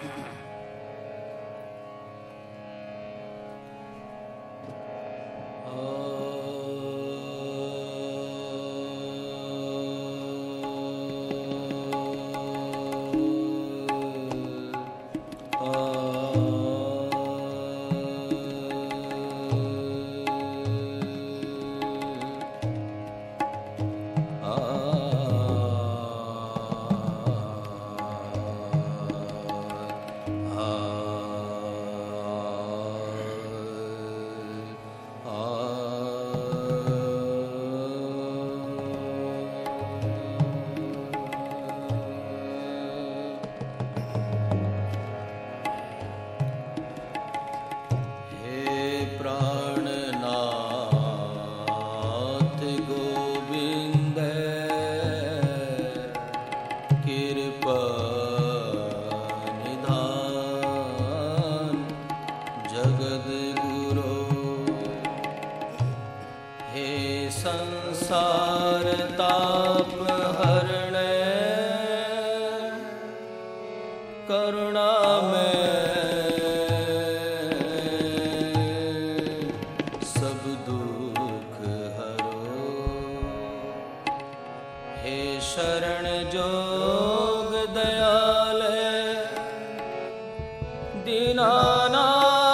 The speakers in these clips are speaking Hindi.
संसार ताप हरण करुणा में सब दुख हरो। हे शरण जोग दयाल दीनानाथ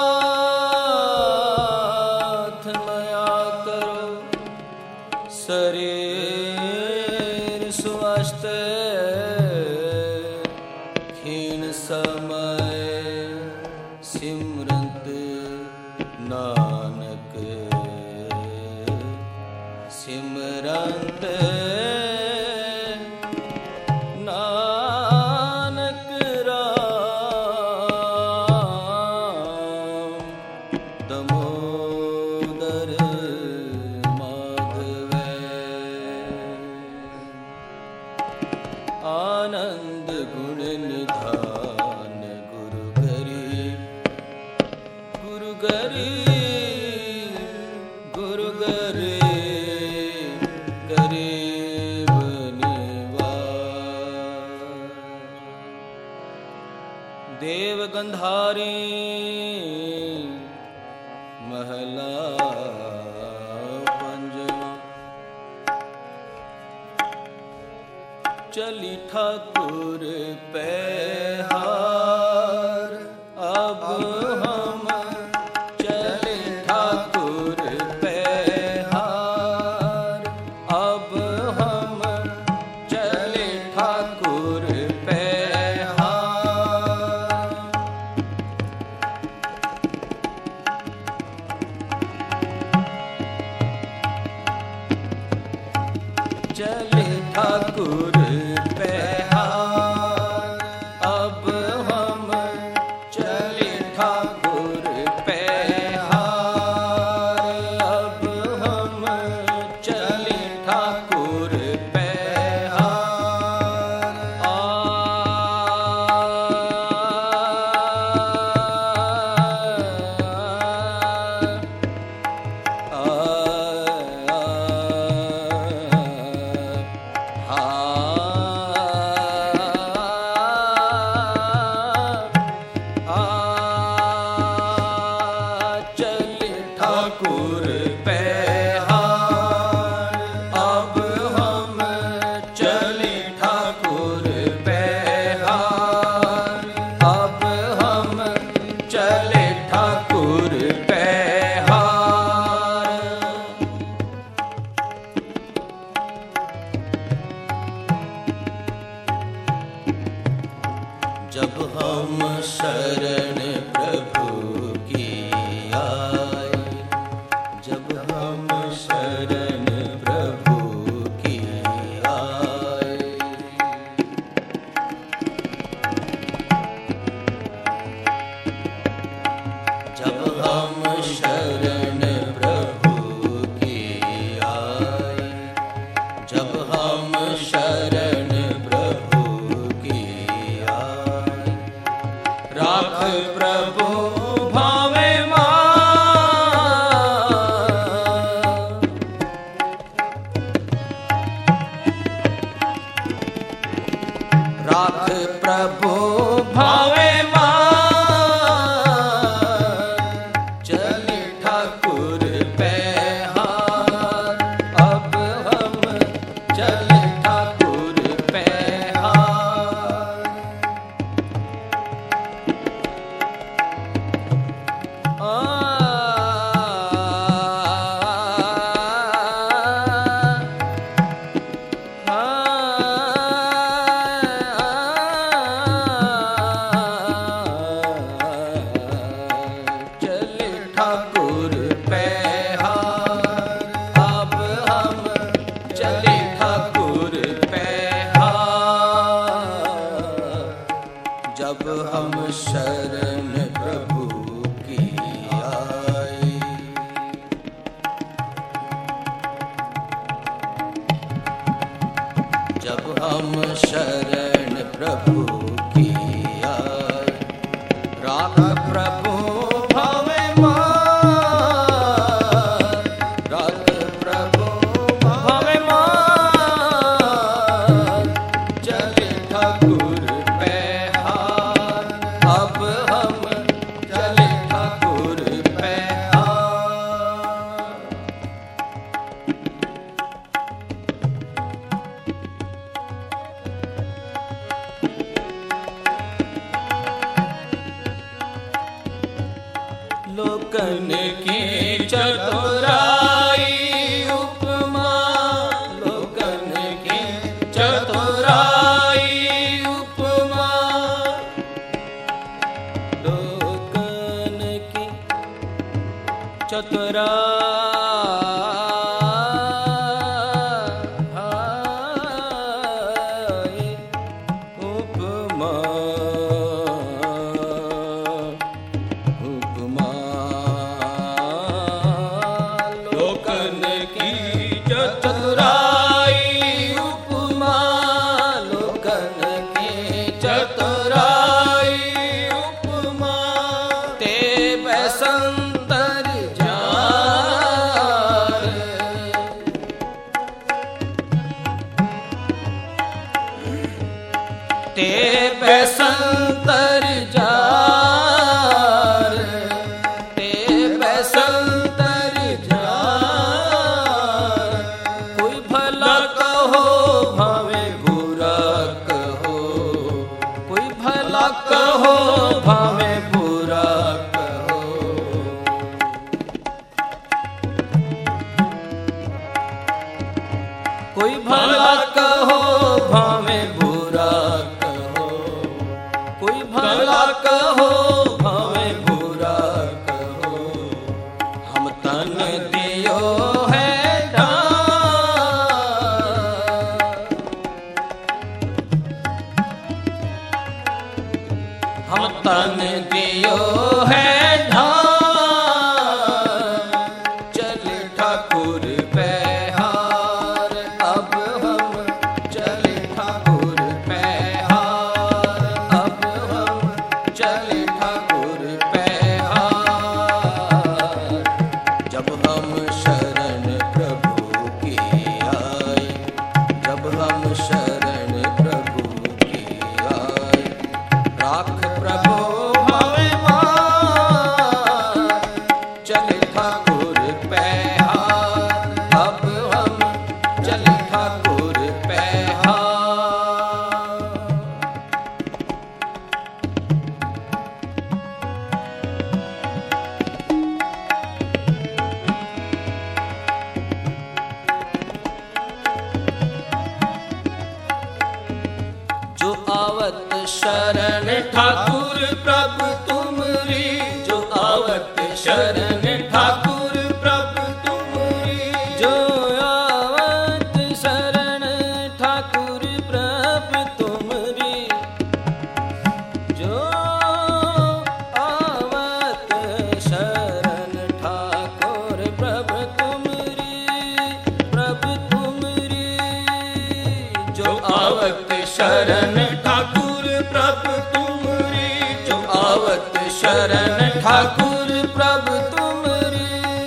शरीर स्वस्थ क्षीण समय सिमरत नानक सिमरत नानक राम दमोदर आनंद गुण निधान गुरु गरी गुरु गरी गुरु गरी गरीब निवास। देव गंधारी महला चली ठाकुर पैहार अब हम चले ठाकुर पैहार अब हम चले ठाकुर पैहार। चले ठाकुर जब हम शरण प्रभु की आए, जब हम शरण प्रभु की आए, जब हम शरण प्रभु की आए, जब हम शरण प्रभु की आए, राख प्रभु भावे राख प्रभु भावे जब हम शरण प्रभु की आए। जब हम शरण प्रभु की आए, राख प्रभु भावे मान, राख प्रभु भावे मान, चले ठाकुर पे हाथ, अब हम चले ठाकुर पे हाथ। लोकन की चतुराई उपमा, लोकन की चतुराई उपमा, लोकन की चतुराई उपमा, उपमा, लोकन की चतुराई उपमा, लोकन की चतुराई उपमा, ते बसंतर जार, ते बसंतर जार, ते बसंतर जार, कोई भला कहो भावे बुरा कहो, कोई भला कहो भावे बुरा कहो, कोई भला कहो भावे बुरा कहो, कोई भला कहो भावे बुरा कहो, हम तन दियो है दान, हम तन दियो है ढाल, चले ठाकुर पे हार, अब हम चले ठाकुर पे हार, अब हम चले ठाकुर पे हार। जब हम शरण प्रभु की आए, जब हम शरण प्रभु की आए, राख प्रभु भावे मान, चले ठाकुर पे हाथ, अब हम चले ठाकुर पे हाथ। जो आवत शरण ठाकुर प्रभु तुमरी, जो आवत शरण ठाकुर प्रभु तुमरी, जो आवत शरण ठाकुर प्रभु तुमरी, जो आवत शरण ठाकुर प्रभु तुमरी, प्रभु तुमरी, जो आवत शरण ठाकुर प्रभु तुमरी, जो आवत शरण ठाकुर प्रभु तुमरी।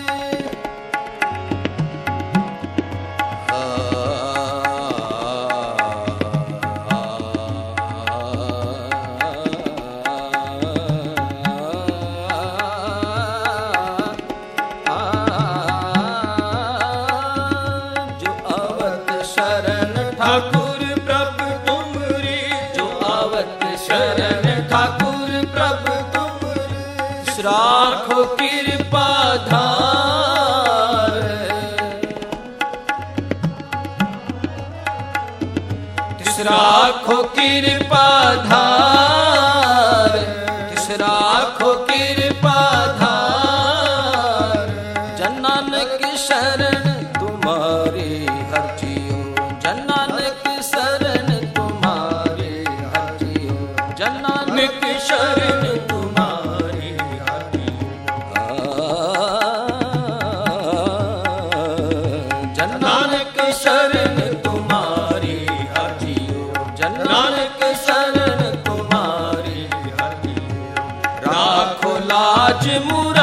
जो आवत शरण ठाकुर प्रभु तुमरी, जो आवत शरण ठाकुर प्रभु तुमरी, राखो कृपा धार, राखो कृपा धार, राखो कृपा धार, जन नानक शरण तुम्हारी हर जियो, जन नानक शरण तुम्हारी हर जियो, जन नानक शरण तुम्हारी जन नानक शरण तुम्हारी हाजियो जन नानक शरण तुम्हारी हाजियो राखो लाज मुरा